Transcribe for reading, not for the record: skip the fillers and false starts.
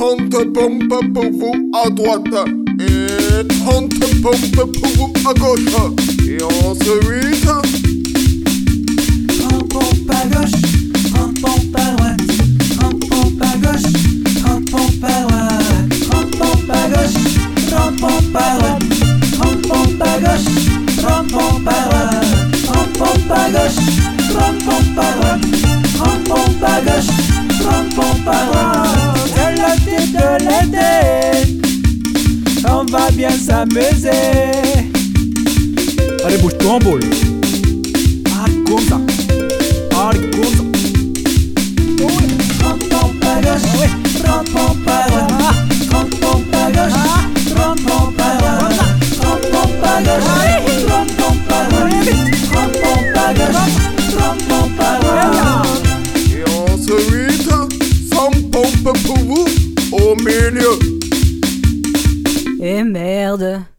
30 pompes pour vous à droite et 30 pompes pour vous à gauche. Et ensuite 30 pompes à gauche, 30 pompes à droite, 30 pompes à gauche, 30 pompes à droite, 30 pompes à gauche, 30 pompes à droite, 30 pompes à gauche, 30 pompes à droite, 30 pompes à gauche, 30 pompes à droite, 30 pompes à gauche, 30 pompes à droite. C'est la tête de l'été, on va bien s'amuser. Allez, bouge-toi en boule. Ah, comme ça. Allez, comme ça. 30 pompes à gauche, 30 pompes à droite, 30 pompes à gauche, 30 pompes à droite, 30 pompes à gauche, 30 pompes à droite, 30 pompes à gauche, 30 pompes à droite. et ensuite 100 pompes pour vous au milieu. Et merde.